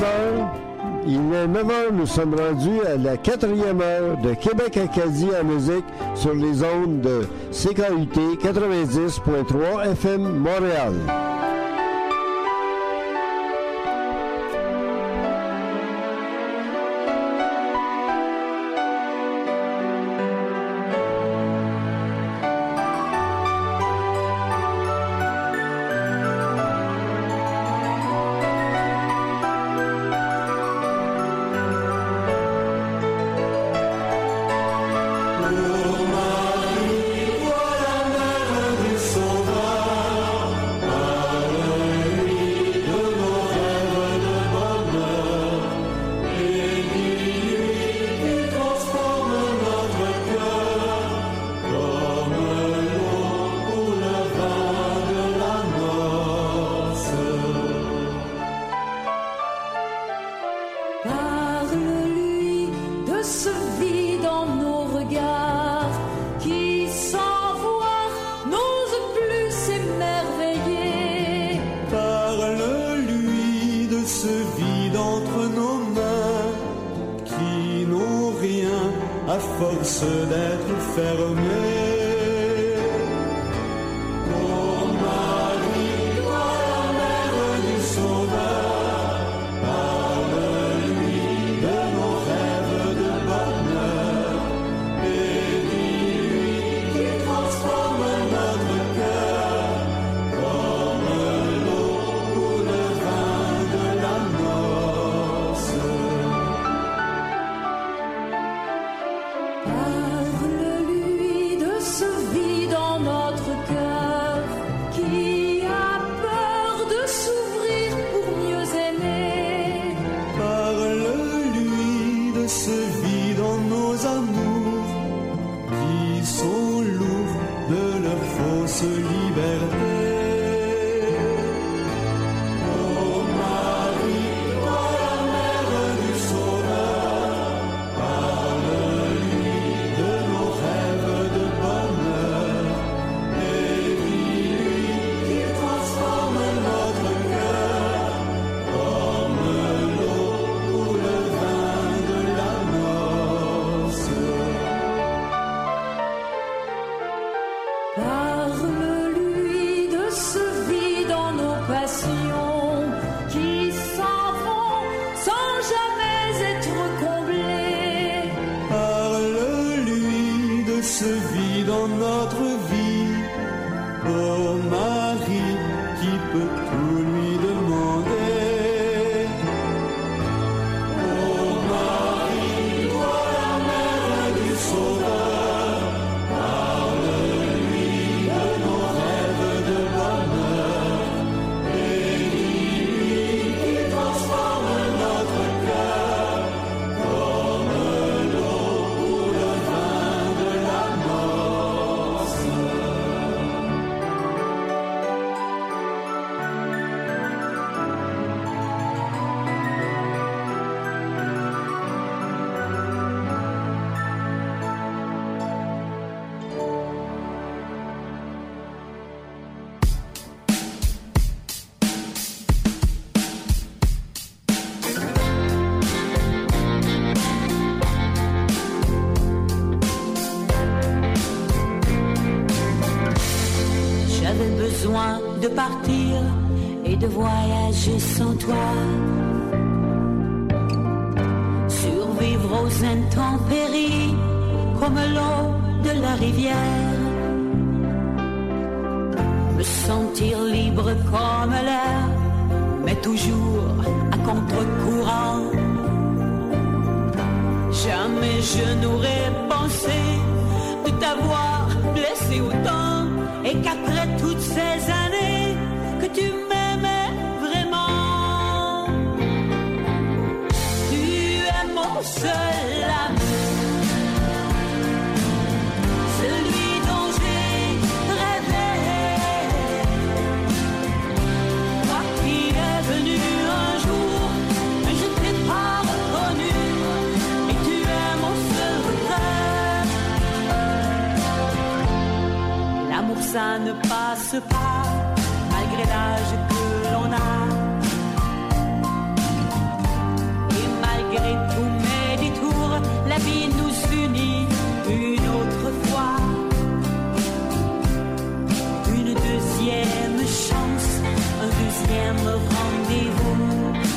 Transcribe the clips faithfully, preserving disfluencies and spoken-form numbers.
heures. Il est neuf heures, nous sommes rendus à la quatrième heure de Québec-Acadie en musique sur les ondes de C K U T quatre-vingt-dix point trois F M Montréal. De partir et de voyager sans toi, survivre aux intempéries comme l'eau de la rivière, me sentir libre comme l'air, mais toujours à contre-courant. Jamais je n'aurais pensé de t'avoir blessé autant, et qu'après toutes ces années que tu m'aimais vraiment. Tu es mon seul amour, celui dont j'ai rêvé, toi qui es venu un jour, mais je t'ai pas reconnu, et tu es mon seul regret. L'amour ça ne passe pas, malgré l'âge que l'on a. malgré tous mes détours, la vie nous unit une autre fois. Une deuxième chance, un deuxième rendez-vous.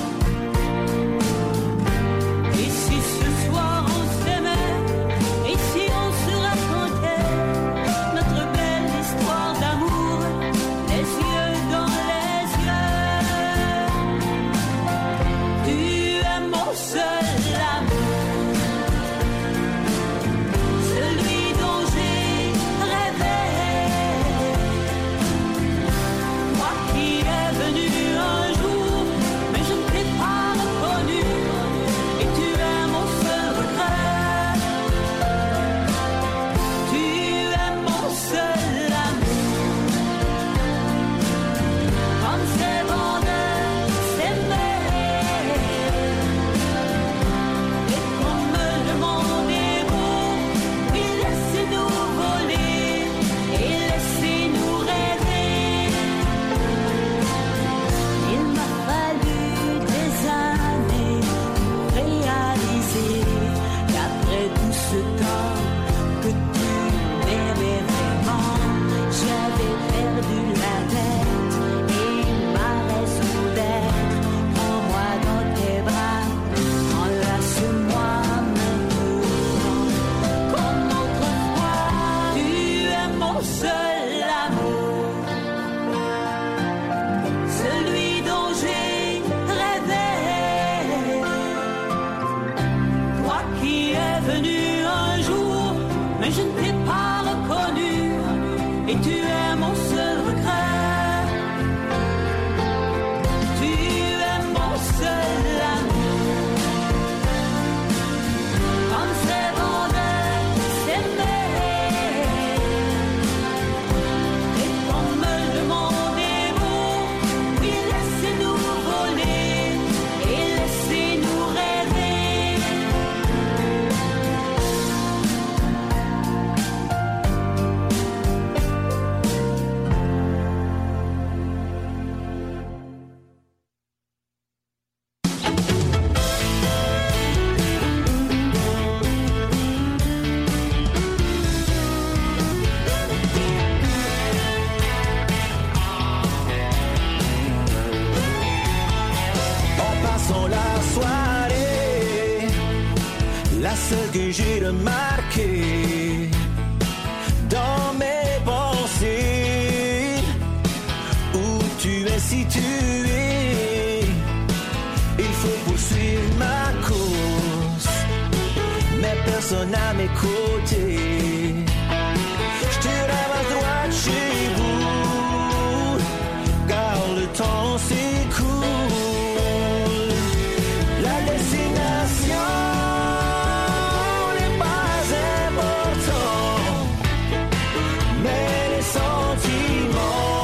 Et si ce soir on s'aimait, et si on se racontait notre belle histoire d'amour, les yeux dans les yeux, tu es mon seul amour, celui dont j'ai rêvé, moi qui est venu un jour, mais je ne t'ai pas reconnu, et tu es mon seul regret, tu es mon seul amour, comme c'est bon de s'aimer, et comme le monde est beau, oui laissez-nous voler, et laissez-nous rêver. Il m'a fallu des années pour réaliser qu'après tout ce temps que tu m'aimais vraiment, j'avais perdu la tête et ma raison d'être. Prends-moi dans tes bras, enlace-moi maintenant, comme autrefois. Tu es mon seul amour, celui dont j'ai rêvé, toi qui es venu un jour, mais je ne t'ai pas reconnu, et tu es mon seul regret, tu es mon seul amour, comme c'est bon de s'aimer, et comme le monde est beau, oui laissez-nous voler, et laissez-nous rêver. En passant la soirée, la seule que j'ai remarquée dans mes pensées, où tu es situé, il faut poursuivre ma course, mais personne à mes côtés. Je te ramasse droit de chez vous, car le temps s'écoule. La destination n'est pas important, mais les sentiments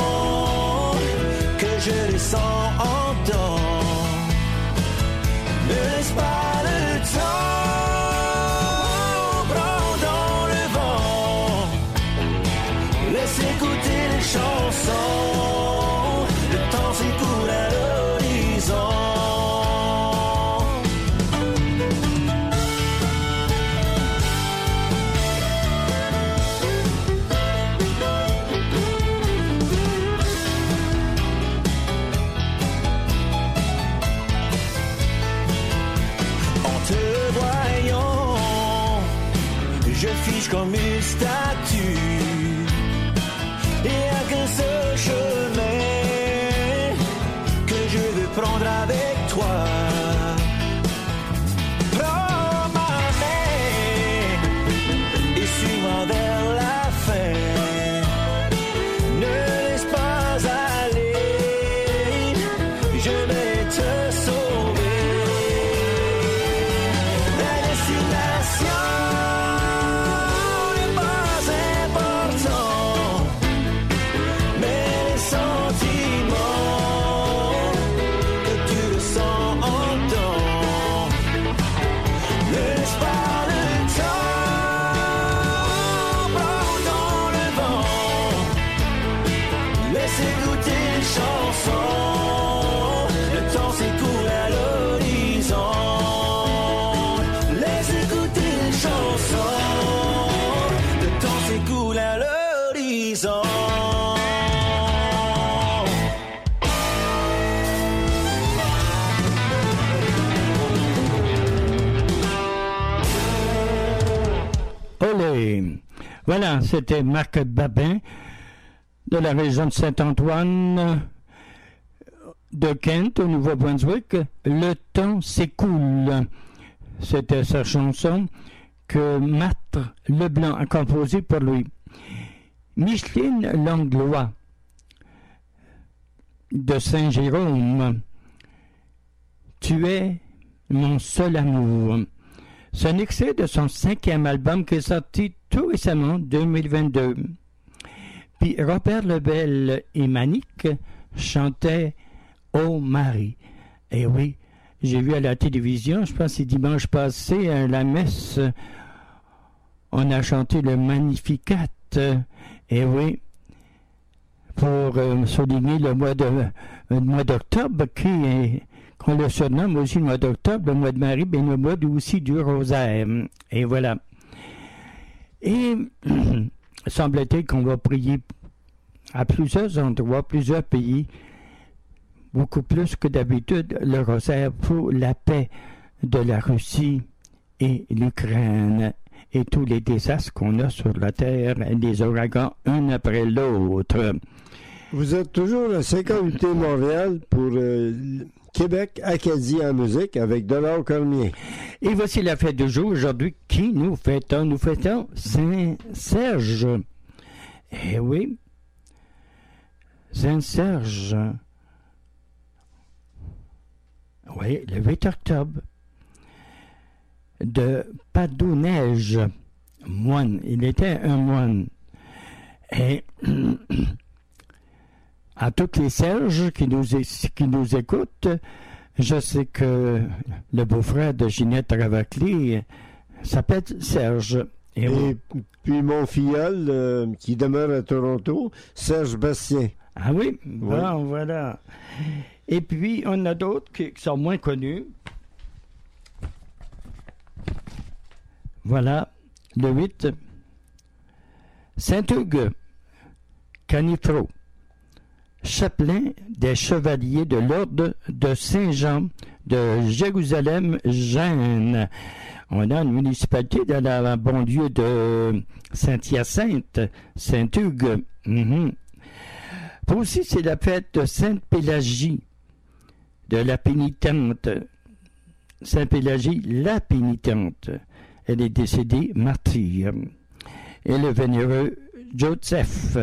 que je ressens en dedans ne laisse pas le temps, prends dans le vent, laisse écouter les chansons, le temps s'écoule à l'horizon. En te voyant, je fiche comme une statue, et à qu'un seul l'horizon. Olé! Voilà, c'était Marc Babin de la région de Saint-Antoine de Kent, au Nouveau-Brunswick. Le temps s'écoule. C'était sa chanson que Marthe Leblanc a composée pour lui. Micheline Langlois de Saint-Jérôme. Tu es mon seul amour. C'est un extrait de son cinquième album qui est sorti tout récemment, deux mille vingt-deux. Puis Robert Lebel et Manique chantaient « Oh Marie ». Et oui, j'ai vu à la télévision, je pense que c'est dimanche passé, à la messe, on a chanté le Magnificat. Et oui, pour euh, souligner le mois de le mois d'octobre qui est... qu'on le surnomme aussi le mois d'octobre, le mois de Marie, bien le mois aussi du rosaire. Et voilà. Et semble-t-il qu'on va prier à plusieurs endroits, plusieurs pays, beaucoup plus que d'habitude, le rosaire pour la paix de la Russie et l'Ukraine et tous les désastres qu'on a sur la terre, les ouragans un après l'autre. Vous êtes toujours à cinquante U T Montréal pour euh, Québec Acadie en musique avec Dollar Cormier. Et voici la fête du jour aujourd'hui. Qui nous fêtons? Nous fêtons Saint-Serge. Eh oui, Saint-Serge. Oui, le huit octobre. De Padoue-Neige, moine. Il était un moine. Et à tous les Serges qui nous, qui nous écoutent, je sais que le beau-frère de Ginette Ravacli s'appelle Serge. Et, Et oui. puis mon filleul, euh, qui demeure à Toronto, Serge Bastien. Ah oui? Bon, Oui. voilà. Et puis, on a d'autres qui, qui sont moins connus. Voilà, le huit. Saint-Hugues, Canifro, chapelain des chevaliers de l'ordre de Saint-Jean de Jérusalem-Gênes. On a une municipalité dans la banlieue de Saint-Hyacinthe, Saint-Hugues. Mm-hmm. Puis aussi, c'est la fête de Sainte-Pélagie, de la pénitente. Sainte-Pélagie, la pénitente. Elle est décédée martyre. Et le vénéreux Joseph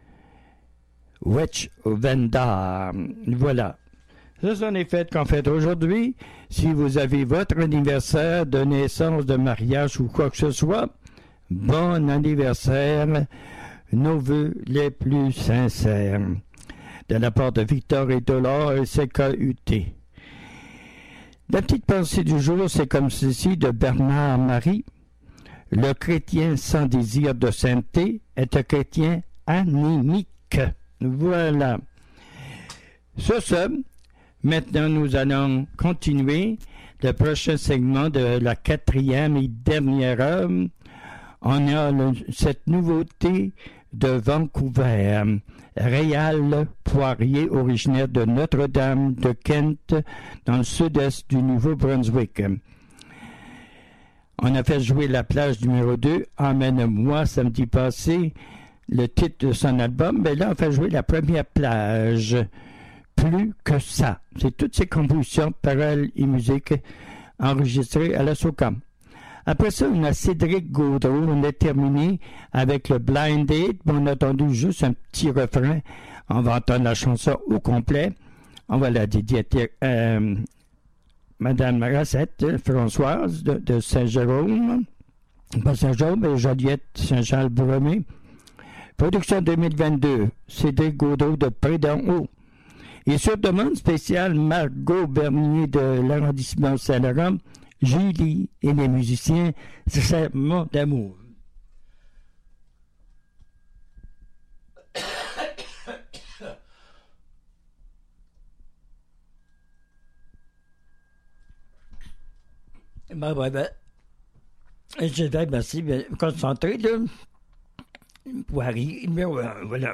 Wetch-Vendar. Voilà. Ce sont les fêtes qu'on fête aujourd'hui. Si vous avez votre anniversaire de naissance, de mariage ou quoi que ce soit, bon anniversaire. Nos vœux les plus sincères. De la part de Victor et Dollar et C K U T. La petite pensée du jour, c'est comme ceci de Bernard Marie. Le chrétien sans désir de sainteté est un chrétien anémique. Voilà. Sur ce, maintenant nous allons continuer le prochain segment de la quatrième et dernière heure. On a le, cette nouveauté de Vancouver. Réal Poirier, originaire de Notre-Dame de Kent, dans le sud-est du Nouveau-Brunswick. On a fait jouer La plage numéro deux, Emmène-moi, samedi passé, le titre de son album, mais là on fait jouer La première plage, Plus que ça. C'est toutes ces compositions, paroles et musique enregistrées à la SOCAM. Après ça, on a Cédric Gaudreau. On a terminé avec le Blind Date. On a entendu juste un petit refrain. On va entendre la chanson au complet. On va la dédier à euh, Madame Racette, Françoise de, de Saint-Jérôme. Pas Saint-Jérôme, mais Joliette Saint-Jean-le-Bromé. Production deux mille vingt-deux. Cédric Gaudreau de Près d'en haut. Et sur demande spéciale, Margot Bernier de l'arrondissement Saint-Laurent. Julie et les musiciens, c'est mon d'amour. Ben, ben, ben. Je vais merci, bien concentré, là. Poirier, numéro un, voilà.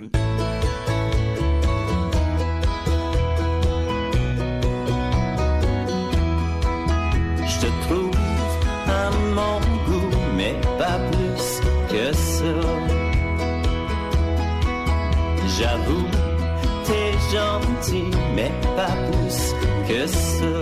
Je te trouve à mon goût, mais pas plus que ça. J'avoue, t'es gentil, mais pas plus que ça.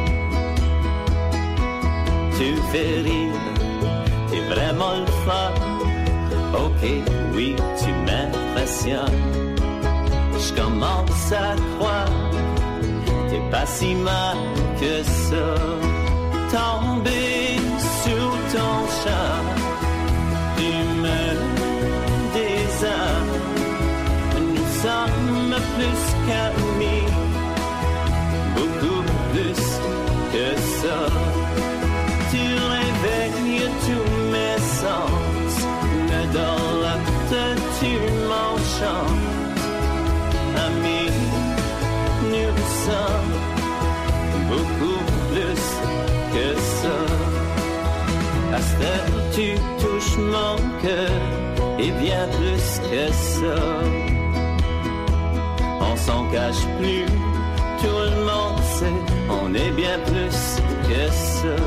Tu fais rire, t'es vraiment le fun. Ok, oui, tu m'impressionnes. Je commence à croire, t'es pas si mal que ça. Tomber sous ton charme, tu me désarmes. Nous sommes plus qu'amis, beaucoup plus que ça. Tu réveilles tous mes sens, me dolate, tu m'enchantes. Amis, nous sommes beaucoup plus que ça. À ce que tu touches mon cœur, et bien plus que ça. On s'en cache plus, tout le monde sait, on est bien plus que ça.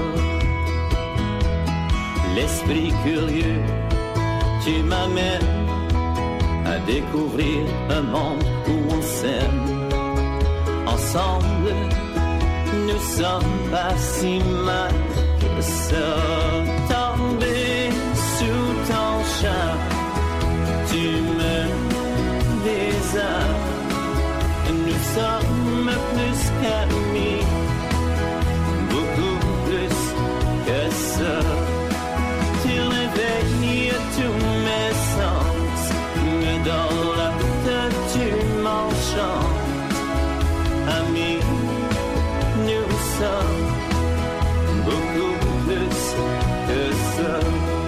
L'esprit curieux, tu m'amènes à découvrir un monde où on s'aime. Ensemble, nous sommes pas si mal que ça. Tomber sous ton charme, tu me désarmes. Nous sommes plus qu'amis, beaucoup plus que ça. Tu réveilles tous mes sens, me dolate, tu m'enchantes. Amis, nous sommes beaucoup plus que ça.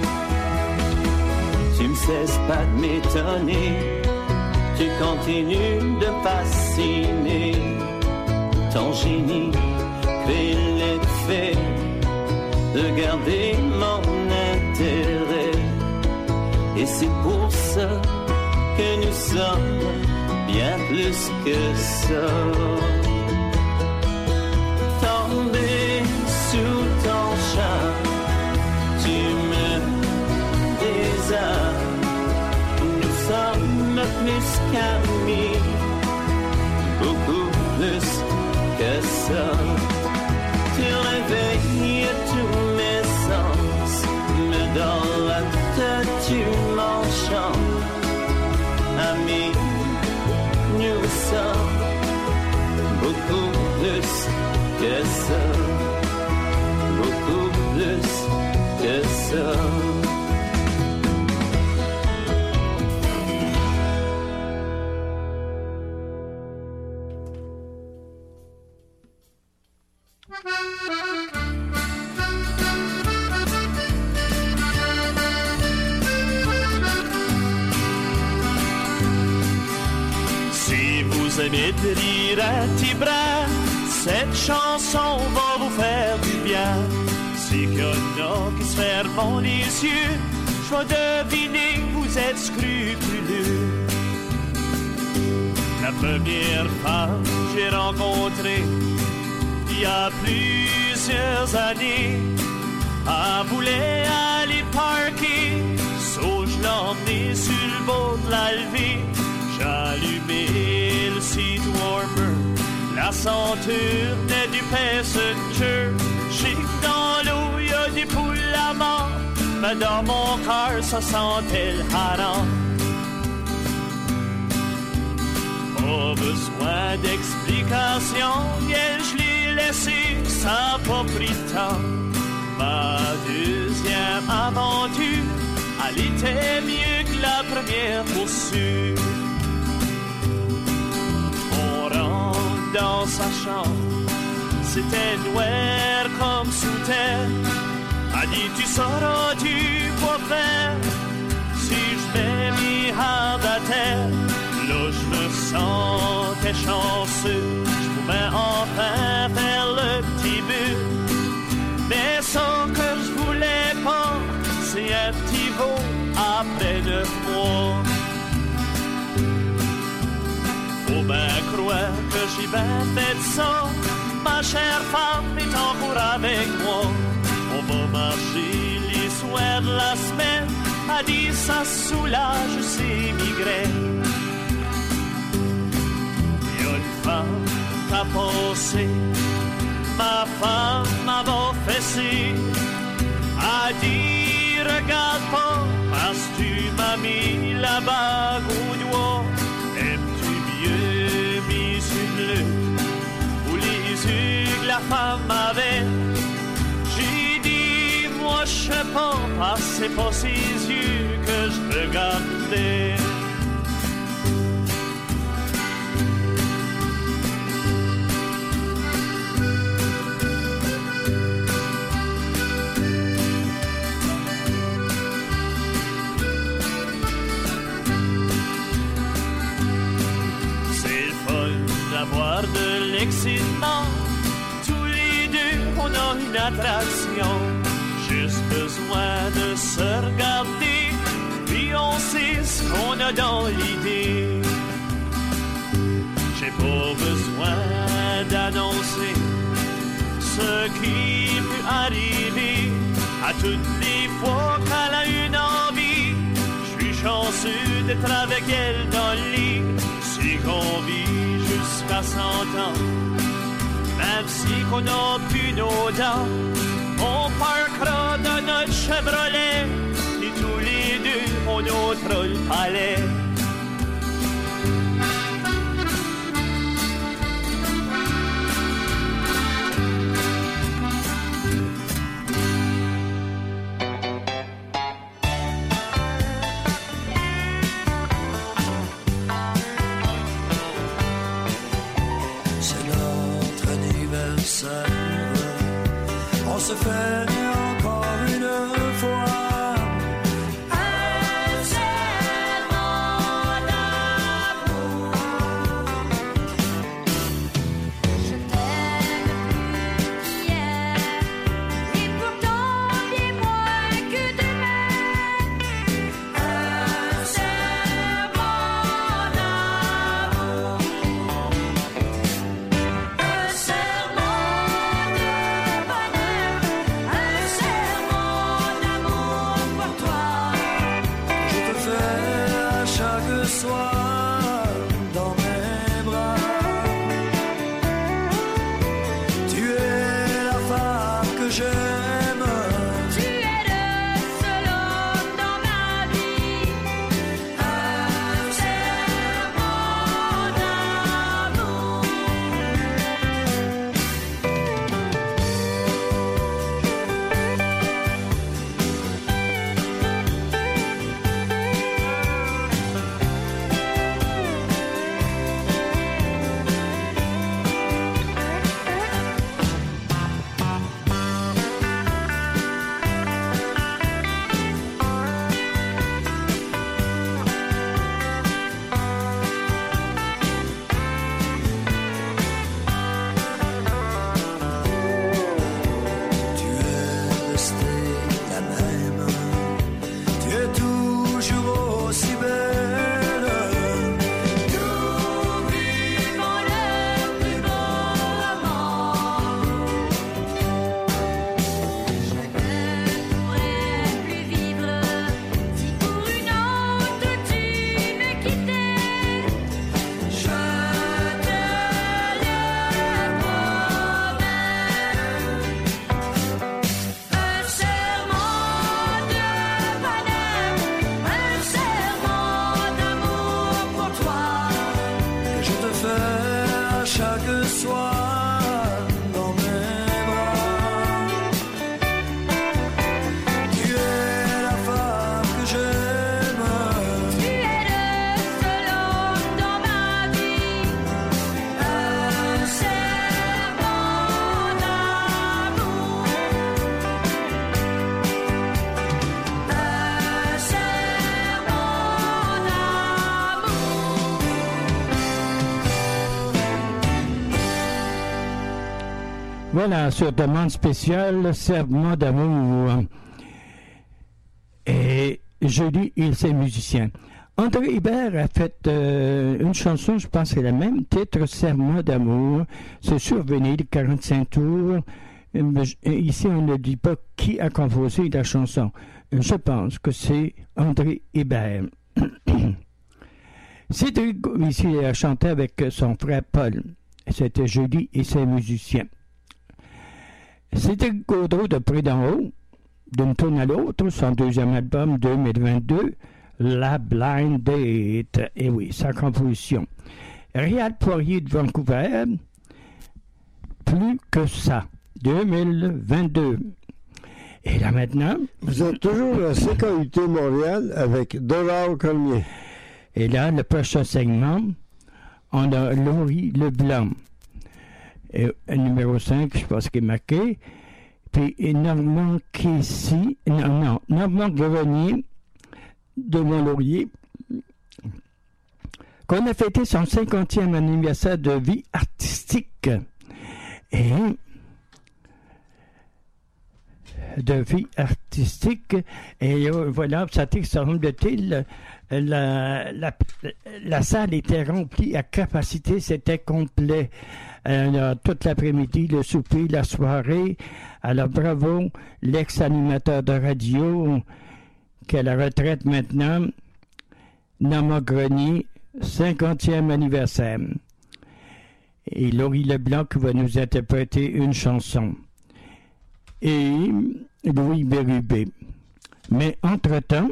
Tu ne cesses pas de m'étonner, tu continues de fasciner. Ton génie crée l'effet de garder mon intérêt. Et c'est pour ça que nous sommes bien plus que ça. Tomber sous ton charme, tu me désarmes. Nous sommes plus qu'amis, beaucoup plus que ça. Tu réveilles tous mes sens, me dolate, tu m'enchantes. Amis, nous sommes beaucoup plus que ça, beaucoup plus que ça. Si vous aimez de rire à tes bras, cette chanson va vous faire du bien. Si qu'il y en a qui se ferment les yeux, je vais deviner que vous êtes scrupuleux. La première femme que j'ai rencontrée il y a plusieurs années, elle voulait aller parker, so je l'ai emmenée sur le bord de la levée. J'ai allumé le seat warmer, la ceinture n'est du passenger. J'ai que dans l'eau y a des poules à mort, mais dans mon cœur ça sentait le hareng. Pas besoin d'explication, bien je l'ai laissé, ça n'a pas pris de temps. Ma deuxième aventure, elle était mieux que la première pour sûr. On rentre dans sa chambre, c'était noir comme sous terre. Elle dit tu sauras du quoi faire si je mets mes hands à terre. Là je me sentais chanceux, je pouvais enfin faire le petit but. Mais ce que je voulais pas, c'est un petit veau après neuf mois. bien fait ça, ma chère femme est encore avec moi. On va marcher les soirs de la semaine, a dit ça soulage ses migraines. Y a une femme qu'a passé, ma femme m'avait fessé, a dit regarde pas, parce que tu m'as mis la bague au doigt. Aimes-tu mieux mes yeux ou les yeux que la femme avait? J'ai dit moi je sais pas, parce que c'est pas ses yeux que je regardais. D'avoir de l'excitement, tous les deux on a une attraction, juste besoin de se regarder, puis on sait ce qu'on a dans l'idée. J'ai pas besoin d'annoncer ce qui peut arriver, à toutes les fois qu'elle a une envie, je suis chanceux d'être avec elle dans le lit, si qu'on vit jusqu'à cent ans, même si qu'on n'a plus nos dents, on parquera dans notre Chevrolet, et tous les deux on ôtera le palais. On se fait encore une fois un serment d'amour. Je t'aime plus qu'hier, et pourtant bien moins que demain. Un serment d'amour, un serment. Soir dans mes bras, tu es la femme que j'aime, tu es le seul homme dans ma vie, un serment d'amour. Voilà, sur demande spéciale, serment d'amour. Et jeudi, il c'est musicien. André Hébert a fait euh, une chanson, je pense que c'est le même titre, Serment d'amour. C'est survenu de quarante-cinq tours. Euh, Ici, on ne dit pas qui a composé la chanson. Je pense que c'est André Hébert. Cédric ici a chanté avec son frère Paul. C'était joli et ses musiciens. Cédric Gaudreau de Près d'en haut, d'une tourne à l'autre, son deuxième album deux mille vingt-deux, La Blind Date. Et oui, sa composition. Réal Poirier de Vancouver, Plus que ça, deux mille vingt-deux. Et là maintenant... Vous êtes toujours à C K U T Montréal avec Dollar Cormier. Et là, le prochain segment, on a Laurie Leblanc. Et, numéro cinq, je pense qu'il est marqué. Puis Normand Casey, non, non, Normand Grenier de Mont-Laurier, qu'on a fêté son cinquantième anniversaire de vie artistique. Et de vie artistique. Et euh, voilà, ça semble-t-il, la, la, la salle était remplie à capacité, c'était complet. Euh, toute l'après-midi, le souper, la soirée. Alors bravo, l'ex-animateur de radio, qui est à la retraite maintenant, Normand Grenier, cinquantième anniversaire. Et Laurie Leblanc qui va nous interpréter une chanson. Et Louis Bérubé. Mais entre-temps,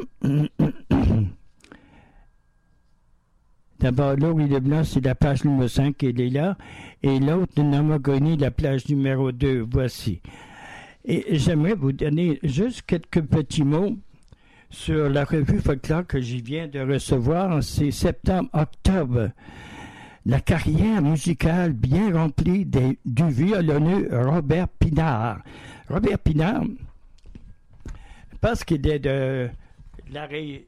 d'abord, Laurie Leblanc, c'est la page numéro cinq, elle est là. Et l'autre, Normand Grenier, la page numéro deux, voici. Et j'aimerais vous donner juste quelques petits mots sur la revue Folklore que j'y viens de recevoir. C'est septembre-octobre. La carrière musicale bien remplie des, du violonneux Robert Pinard. Robert Pinard, parce qu'il est de la, ré...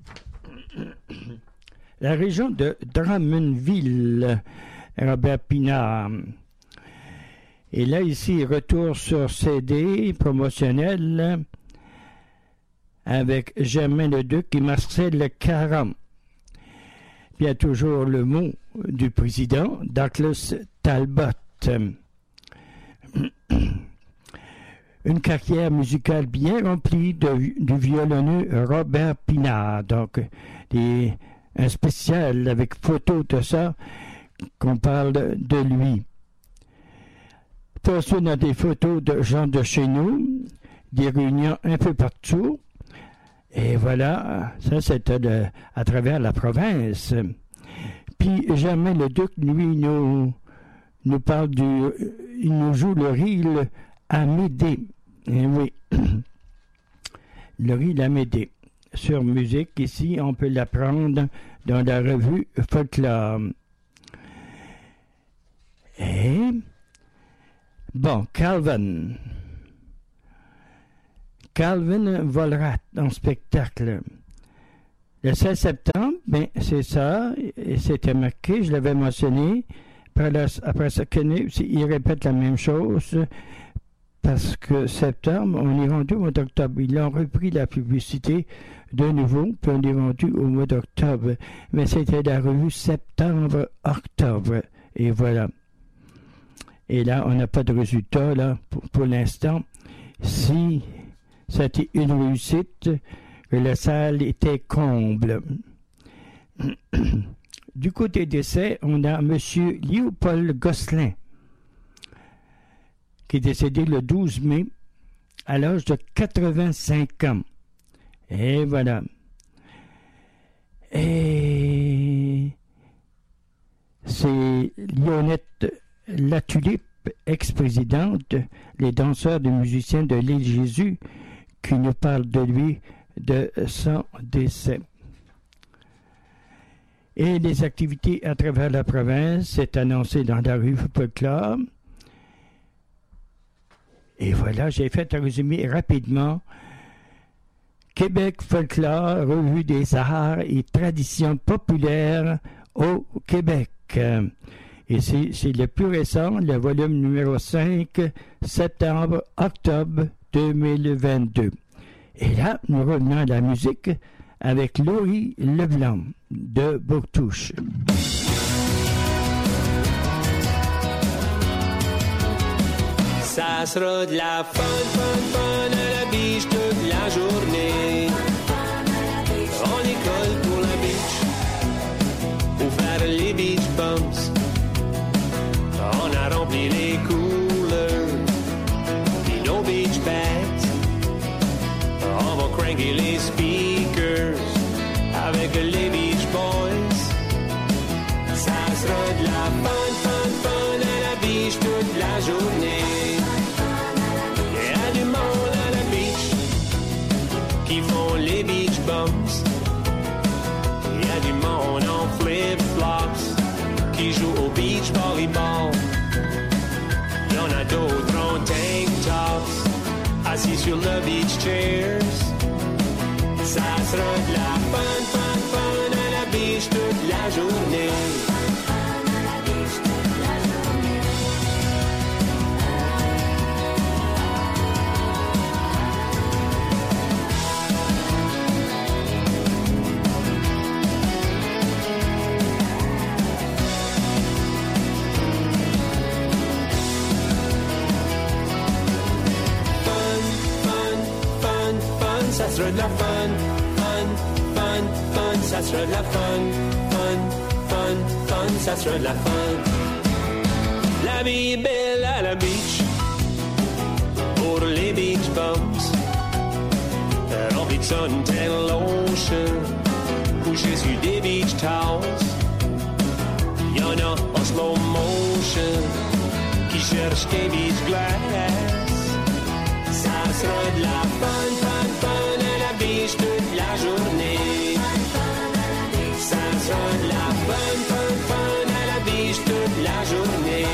la région de Drummondville, Robert Pinard. Et là, ici, retour sur C D promotionnel avec Germain Leduc et Marcel Caron. Puis il y a toujours le mot du président, Douglas Talbot. Une carrière musicale bien remplie de, du violonneux Robert Pinard. Donc, des, un spécial avec photo de ça, qu'on parle de, de lui. Ensuite, on a des photos de gens de chez nous, des réunions un peu partout. Et voilà, ça c'était de, à travers la province. Puis Germain Leduc, lui, nous, nous parle du... Il nous joue le reel Amédée. Et oui, le reel Amédée. Sur musique, ici, on peut l'apprendre dans la revue Folklore. Et... Bon, Calvin. Calvin Volrat en spectacle. Le seize septembre, ben, c'est ça, et c'était marqué, je l'avais mentionné. Après, la, après ça, il répète la même chose, parce que septembre, on est rendu au mois d'octobre. Ils ont repris la publicité de nouveau, puis on est rendu au mois d'octobre. Mais c'était la revue septembre-octobre. Et voilà. Et là, on n'a pas de résultat, là, pour, pour l'instant. Si c'était une réussite, que la salle était comble. Du côté d'essai, on a M. Léopold Gosselin, qui est décédé le douze mai, à l'âge de quatre-vingt-cinq ans. Et voilà. Et c'est Lionette Latulippe, ex-présidente, les danseurs et musiciens de l'île Jésus, qui nous parle de lui, de son décès. Et les activités à travers la province, c'est annoncé dans la rue Folklore. Et voilà, j'ai fait un résumé rapidement. Québec Folklore, revue des arts et traditions populaires au Québec. Et c'est, c'est le plus récent, le volume numéro cinq, septembre-octobre deux mille vingt-deux. Et là, nous revenons à la musique avec Laurie Leblanc de Bouctouche. Ça sera de la fun, fun, fun à la biche toute la journée. On école pour la beach, pour faire les beach bumps. On a rempli les coolers, puis nos beach bags. On va cranker les speakers avec les beach boys. Ça sera de la fun, fun, fun à la beach toute la journée. Qui font les beach bumps. Il y a du monde en flip-flops qui joue au beach volleyball. Il y en a d'autres en tank tops assis sur le beach chairs. Ça sera de la fun, fun, fun à la beach toute la journée. Ça sera de la fun, fun, fun, fun, ça sera de la fun, fun, fun, fun, ça sera de la fun. La vie est belle à la beach, pour les beach bumps. Rempli de suntan lotion, couché sur des beach towels. Y'en a en slow motion, qui cherchent des beach glass. Ça sera de la fun, fun, fun à la beach toute la journée. Ça sera de la fun, fun, fun à la beach toute la journée.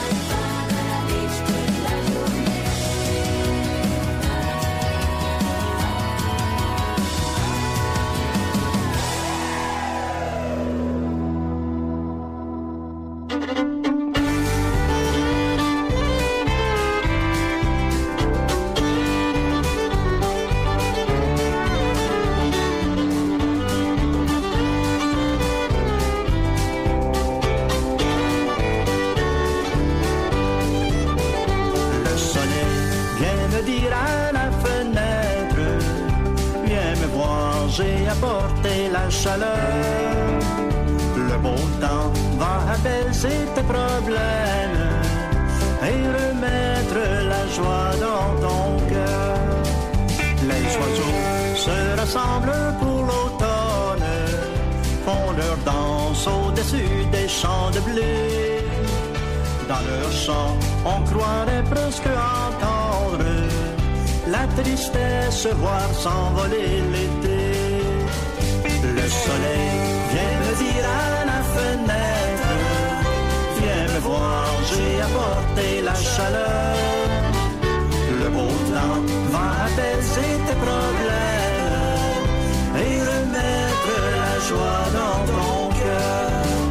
Apporter la chaleur, le beau temps va apaiser tes problèmes et remettre la joie dans ton cœur. Les oiseaux se rassemblent pour l'automne, font leur danse au-dessus des champs de blé. Dans leurs chants, on croirait presque entendre la tristesse voir s'envoler l'été. Le soleil vient me dire à la fenêtre, viens me voir, j'ai apporté la chaleur. Le beau temps va apaiser tes problèmes et remettre la joie dans ton cœur.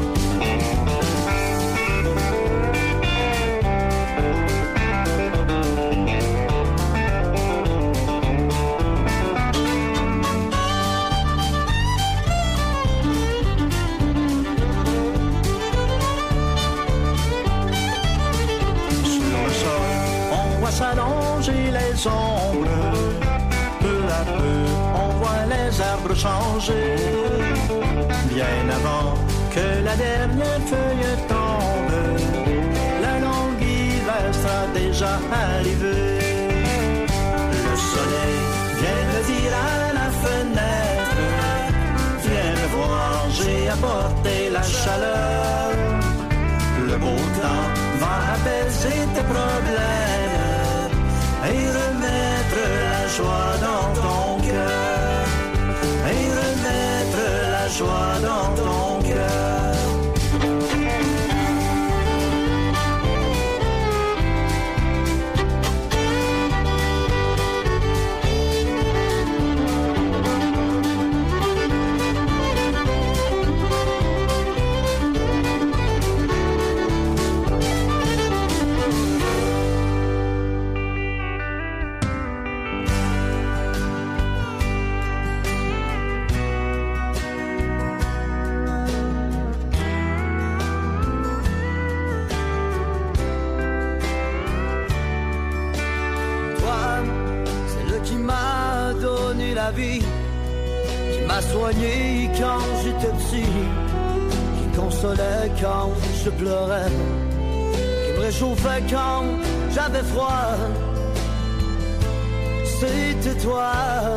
S'allonger les ombres, peu à peu on voit les arbres changer. Bien avant que la dernière feuille tombe, la longue hiver sera déjà arrivée. Le soleil vient me dire à la fenêtre, viens me voir, j'ai apporté la chaleur. Le beau temps va apaiser tes problèmes et remettre la joie dans ton cœur, et remettre la joie dans ton cœur. vie, qui m'a soigné quand j'étais petit, qui consolait quand je pleurais, qui me réchauffait quand j'avais froid. C'était toi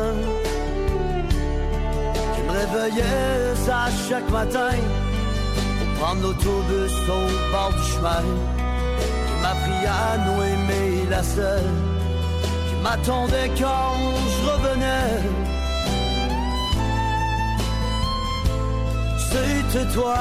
qui me réveillais à chaque matin pour prendre l'autobus au bord du chemin, qui m'a appris à nous aimer la seule, qui m'attendait quand je revenais. C'était toi.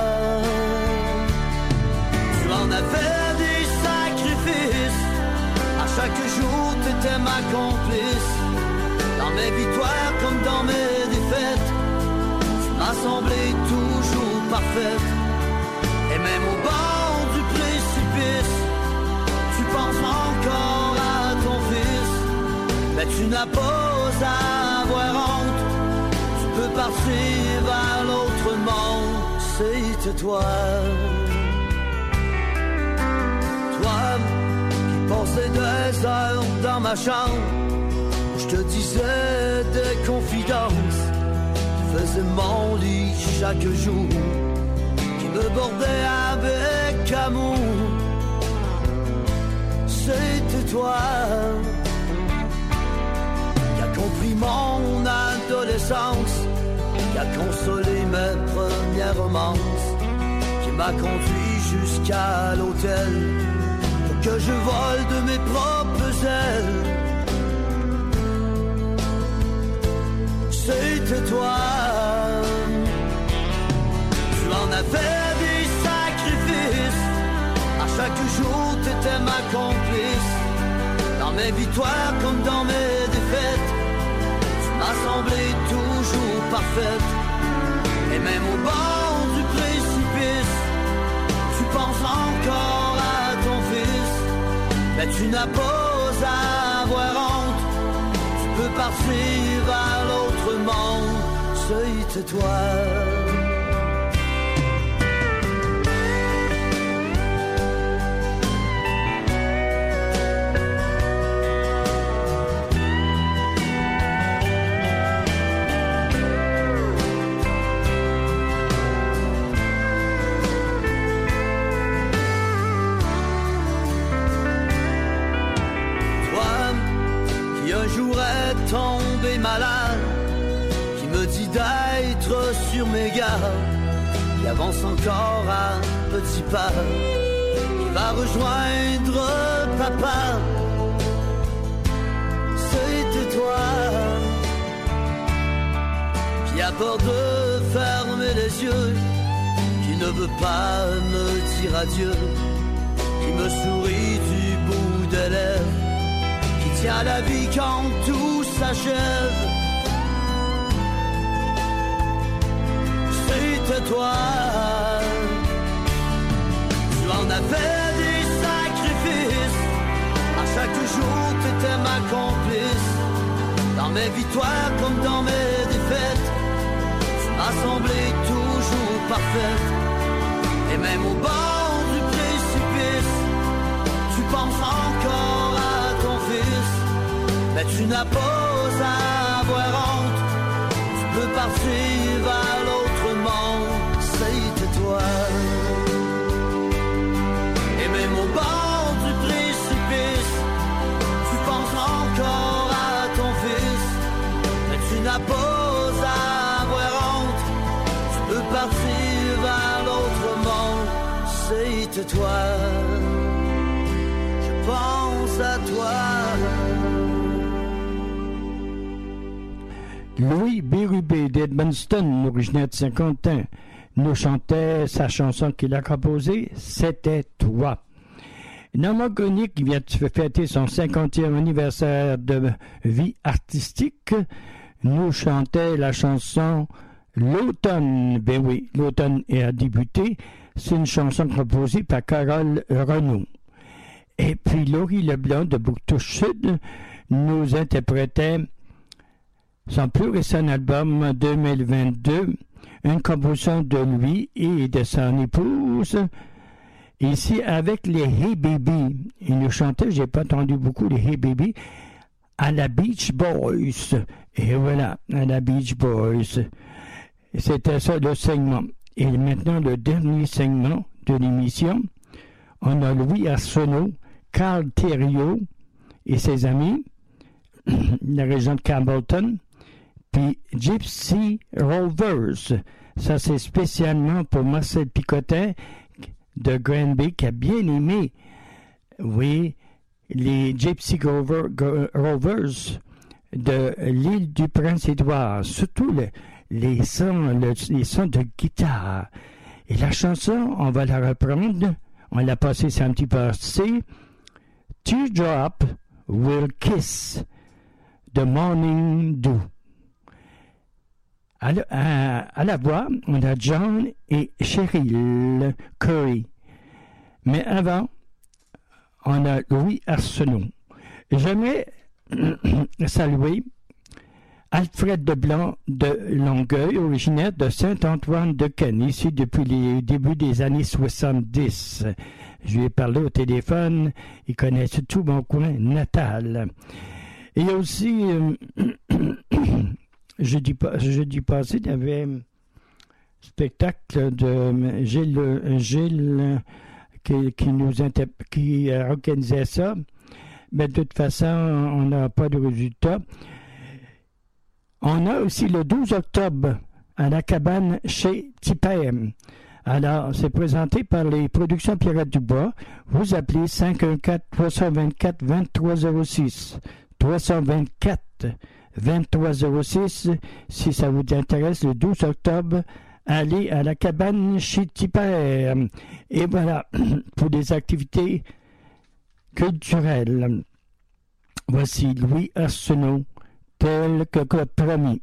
Tu en as fait des sacrifices, à chaque jour t'étais ma complice, dans mes victoires comme dans mes défaites, tu m'as semblé toujours parfaite. Et même au bord du précipice, tu penses encore à ton fils, mais tu n'as pas à avoir honte, tu peux partir vers l'autre monde. C'était toi. Toi qui passais des heures dans ma chambre, où je te disais des confidences, qui faisais mon lit chaque jour, qui me bordait avec amour. C'était toi qui a compris mon adolescence, qui a consolé mes premières romances, qui m'a conduit jusqu'à l'hôtel pour que je vole de mes propres ailes. C'était toi. Tu en as fait des sacrifices, à chaque jour t'étais ma complice, dans mes victoires comme dans mes défaites, tu m'as semblé toujours parfaite. Et même au bord du précipice, tu penses encore à ton fils, mais tu n'as pas à avoir honte, tu peux partir vers l'autre monde. C'était toi. Tombé malade, qui me dit d'être sur mes gardes, qui avance encore à petits pas, qui va rejoindre papa. C'était toi qui a peur de fermer les yeux, qui ne veut pas me dire adieu, qui me sourit du bout des lèvres, à la vie quand tout s'achève. C'était toi. Tu en as fait des sacrifices, à chaque jour t'étais ma complice, dans mes victoires comme dans mes défaites, tu m'as semblé toujours parfaite. Et même au bord du précipice, tu penses encore à ton fils, mais tu n'as pas à avoir honte, tu peux partir vers l'autre monde. C'était toi. Et même au bord du précipice, tu penses encore à ton fils, mais tu n'as pas à avoir honte, tu peux partir vers l'autre monde. C'était toi. Je pense à toi. Louis Bérubé d'Edmundston, originaire de Saint-Quentin, nous chantait sa chanson qu'il a composée, C'était toi. Norma Grenier, qui vient de fêter son cinquantième anniversaire de vie artistique, nous chantait la chanson L'automne. Ben oui, l'automne a débuté. C'est une chanson composée par Carole Renaud. Et puis Laurie Leblanc de Bouctouche Sud nous interprétait son plus récent album deux mille vingt-deux, une composition de lui et de son épouse, ici avec les Hey Baby. Ils nous chantaient, j'ai pas entendu beaucoup les Hey Baby, à la Beach Boys. Et voilà, à la Beach Boys. C'était ça le segment. Et maintenant, le dernier segment de l'émission, on a Louis Arsenault, Carl Thériault et ses amis, la région de Campbellton, puis Gypsy Rovers. Ça, c'est spécialement pour Marcel Picotet de Granby, qui a bien aimé, oui, les Gypsy Grover, Gro- Rovers de l'île du Prince-Édouard, surtout le, les, sons, le, les sons de guitare. Et la chanson, on va la reprendre, on l'a passée samedi passé, Teardrop Will Kiss, The Morning Dew. À, à, à la voix, on a John et Cheryl Curry. Mais avant, on a Louis Arsenault. J'aimerais saluer Alfred Deblanc de Longueuil, originaire de Saint-Antoine-de-Cannes, ici depuis les débuts des années soixante-dix. Je lui ai parlé au téléphone, il connaît tout mon coin natal. Et aussi, euh, jeudi, jeudi passé, il y avait un spectacle de Gilles, Gilles qui, qui nous inter... qui organisait ça. Mais de toute façon, on n'a pas de résultat. On a aussi le douze octobre à la cabane chez Tipper. Alors, c'est présenté par les productions Pierrette Dubois. Vous appelez cinq un quatre, trois deux quatre, deux trois zéro six. trois deux quatre, deux trois zéro six. Si ça vous intéresse, le douze octobre, allez à la cabane chez Tipper. Et voilà, pour des activités culturelles. Voici Louis Arsenault, tel que promis.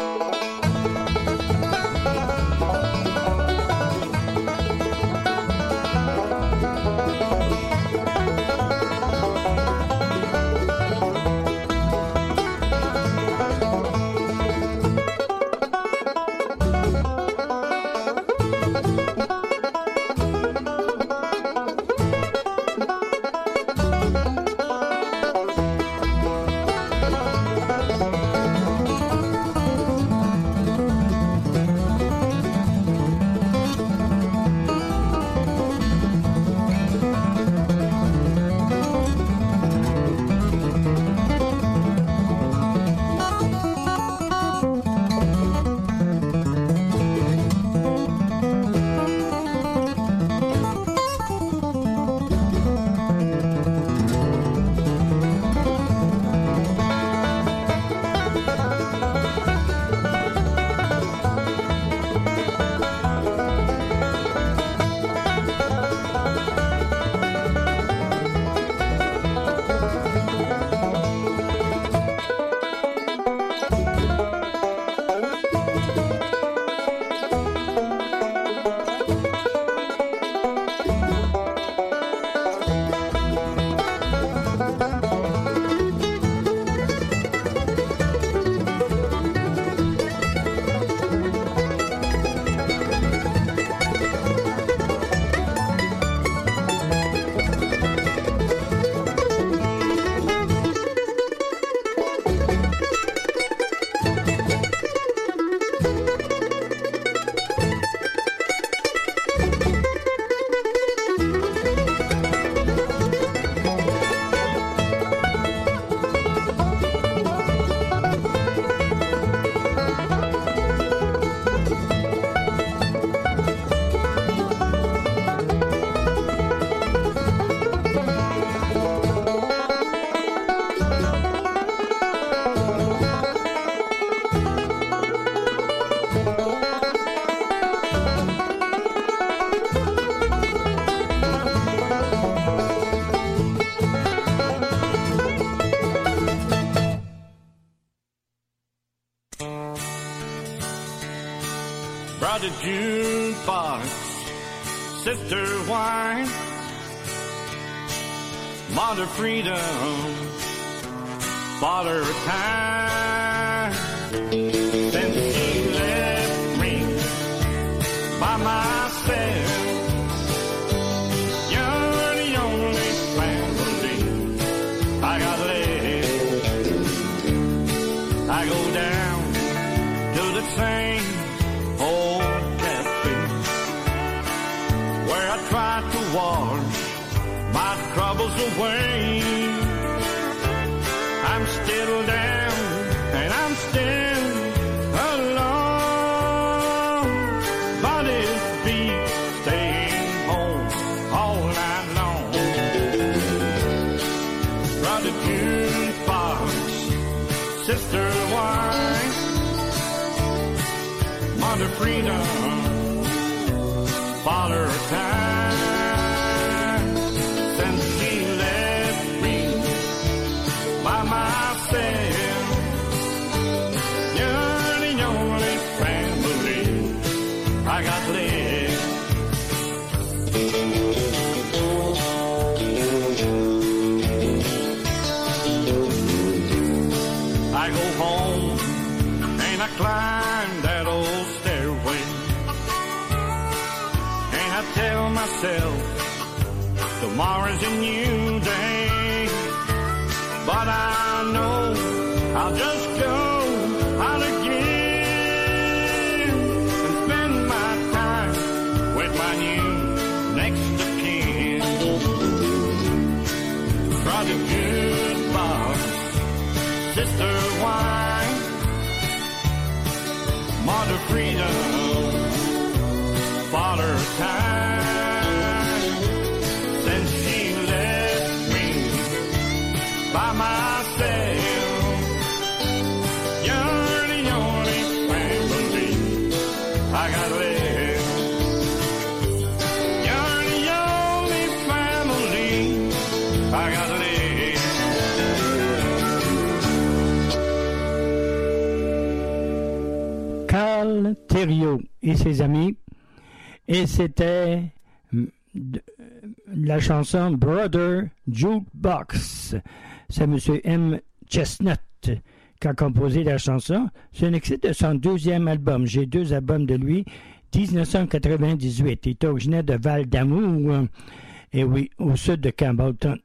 Brought a jukebox, sister wine, bought her freedom, bought her time. Since she left me by myself, you're the only family I got left. wash my troubles away. I'm still down and I'm still alone, but it beats staying home all night long. Brother jukebox, sister wife, mother freedom, father time, since she left me by myself. You're the only family I got left. I go home and I climb that old stairway, and I tell myself tomorrow's a new day. But I know I'll just go out again and spend my time with my new next of kin. Brother good boss, sister wife, mother freedom, father time, since she left me by myself. You're the only family I got left. You're the only family I got left. Carl Thériault et ses amis, et c'était mm, de- la chanson Brother Jukebox. C'est M. M. Chestnut qui a composé la chanson. C'est un extrait de son deuxième album. J'ai deux albums de lui, dix-neuf cent quatre-vingt-dix-huit. Il est originaire de Val-d'Amour, et oui, au sud de Campbellton.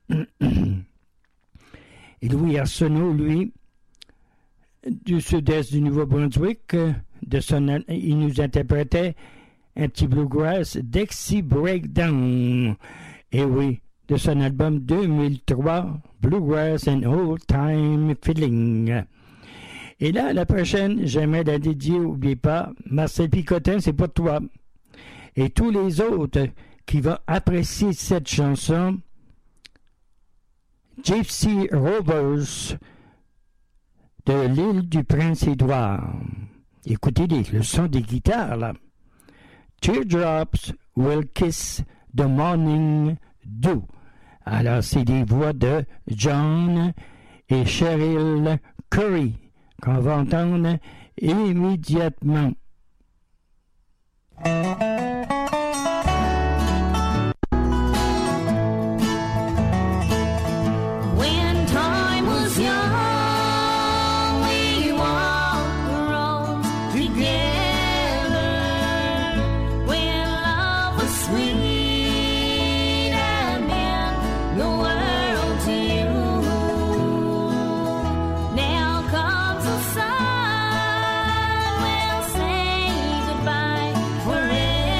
Et Louis Arsenault, lui, du sud-est du Nouveau-Brunswick, euh, de son, al- il nous interprétait un petit bluegrass, Dixie Breakdown. Et oui, de son album deux mille trois, Bluegrass and Old Time Feeling. Et là, la prochaine, j'aimerais la dédier, n'oubliez pas, Marcel Picotin, c'est pour toi. Et tous les autres qui vont apprécier cette chanson, Gypsy Rovers, de l'île du Prince-Édouard. Écoutez les, le son des guitares, là. Teardrops will kiss the morning dew. Alors, c'est des voix de John et Cheryl Curry qu'on va entendre immédiatement. When time was young, we walked the road together. When love was sweet and meant the world to you. Now comes the sun, we'll say goodbye forever.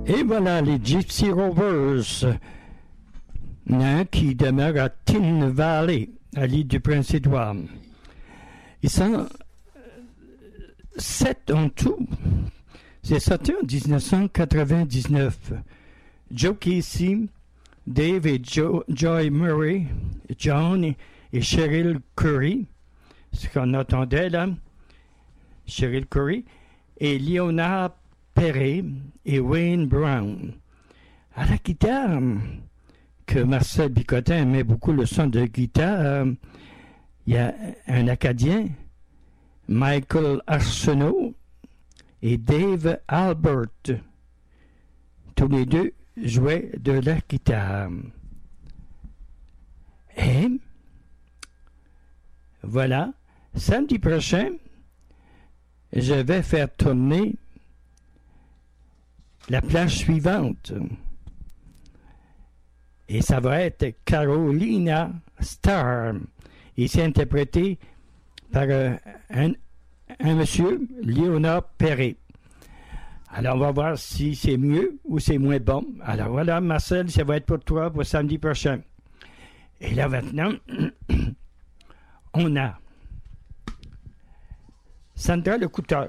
Et voilà les Gypsy Rovers. Il y en a un qui demeure à Tin Valley, à l'île du Prince-Édouard. Ils sont sept en tout. C'est sorti en dix-neuf cent quatre-vingt-dix-neuf. Joe Casey, Dave et Joe, Joy Murray, John et, et Cheryl Curry, ce qu'on entendait là, Cheryl Curry, et Leonard Perret et Wayne Brown. À la guitare, que Marcel Bicotin aimait beaucoup le son de guitare, il y a un Acadien, Michael Arsenault et Dave Albert. Tous les deux jouaient de la guitare. Et voilà, samedi prochain, je vais faire tourner la plage suivante. Et ça va être Carolina Star. Et c'est interprété par euh, un, un monsieur, Léonard Perret. Alors, on va voir si c'est mieux ou c'est moins bon. Alors, voilà, Marcel, ça va être pour toi pour samedi prochain. Et là, maintenant, on a Sandra Lecouteur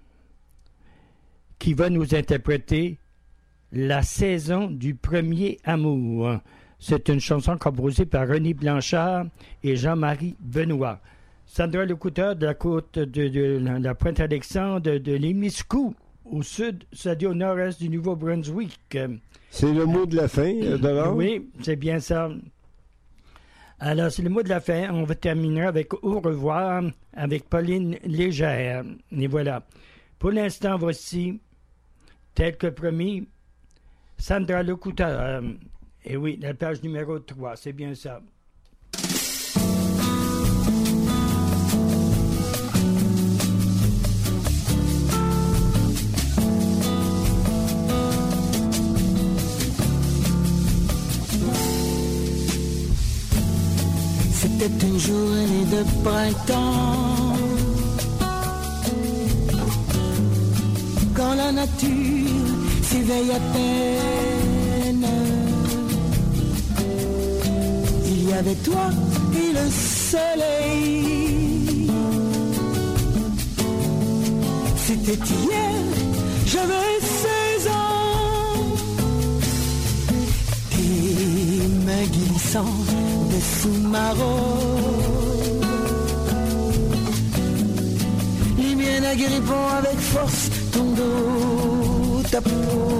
qui va nous interpréter La saison du premier amour. C'est une chanson composée par René Blanchard et Jean-Marie Benoît. Sandra Lecouteur de la côte de, de, de la Pointe-Alexandre, de, de l'Émiscou, au sud, c'est-à-dire au nord-est du Nouveau-Brunswick. C'est le mot de la fin, d'abord? Oui, c'est bien ça. Alors, c'est le mot de la fin. On va terminer avec Au revoir, avec Pauline Légère. Et voilà. Pour l'instant, voici, tel que promis, Sandra Lecouteur. Et oui, la page numéro trois, c'est bien ça. C'était une journée de printemps, quand la nature s'éveille à peine. Il y avait toi et le soleil. C'était hier, j'avais seize ans. Tes mains glissantes sous ma robe, les miennes agrippant avec force ton dos, ta peau.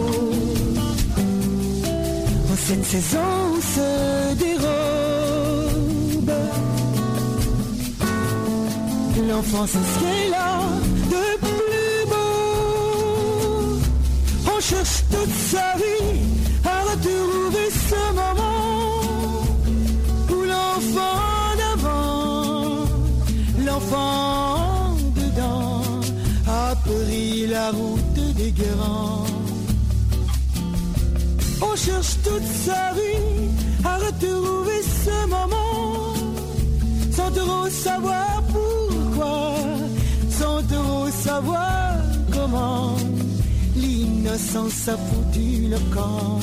Oh, cette saison se dérobe, l'enfance c'est ce qu'elle a de plus beau. On cherche toute sa vie à retrouver ce moment. L'enfant d'avant, l'enfant dedans, a pris la route des grands. On cherche toute sa vie à retrouver ce moment, sans trop savoir pourquoi, sans trop savoir comment. L'innocence a foutu le camp.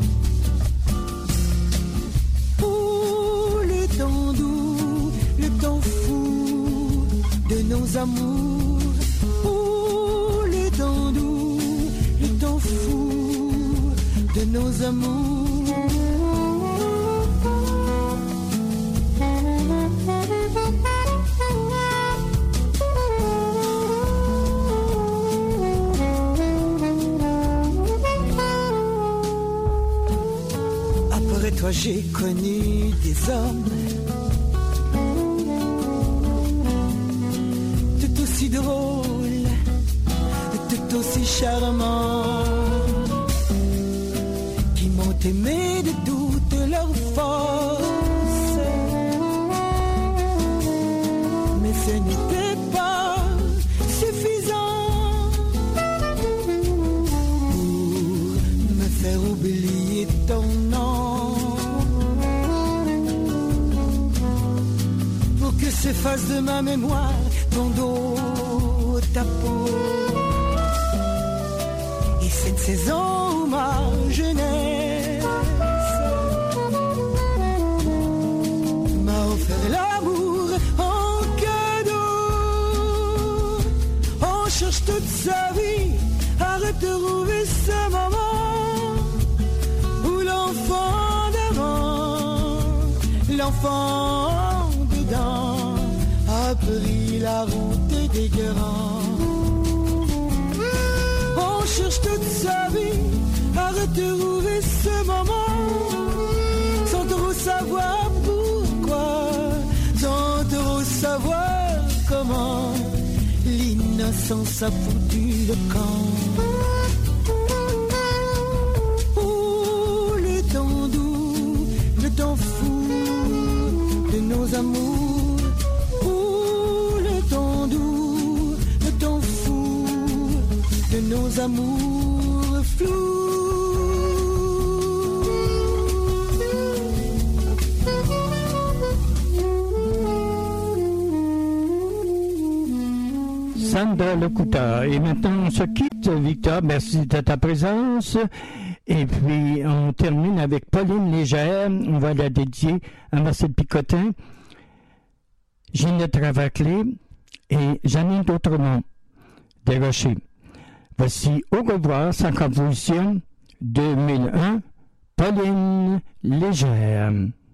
Temps doux, le temps fou de nos amours. Oh, le temps doux, le temps fou de nos amours. Après toi j'ai connu des hommes tout aussi drôles, tout aussi charmants, qui m'ont aimé de toute leur force. Mais ce n'était pas suffisant pour me faire oublier ton nom, pour que s'efface de ma mémoire ton dos, ta peau. Et cette saison m'a enfant dedans a pris la route des guérants. On cherche toute sa vie à retrouver ce moment, sans trop savoir pourquoi, sans trop savoir comment. L'innocence a foutu le camp. Oh, le temps doux, le temps fou de nos amours. Oh, le temps doux, le temps fou de nos amours flous. Sandra Locuta. Et maintenant, on se quitte, Victor. Merci de ta présence. Et puis, on termine avec Pauline Légère. On va la dédier à Marcel Picotin, Ginette Ravaclé et Janine d'Autremont Desrochers. Voici Au revoir, sans composition, deux mille un, Pauline Légère.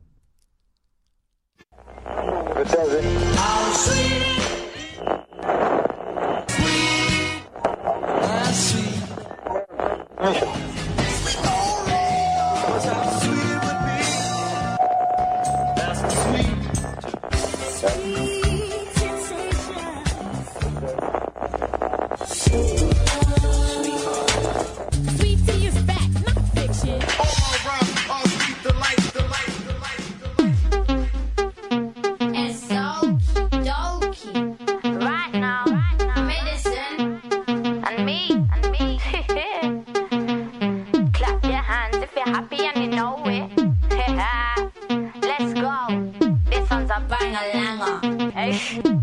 How sweet, sweet, how sweet, how sweet it would be. That's sweet, sweet sensation. Sweet tea is back, not fiction. All around, all sweet delight, delight, delight, delight. And so dokey. Right now, medicine and me, and me. Clap your hands if you're happy and you know it. Let's go. This one's a banger langer. Hey.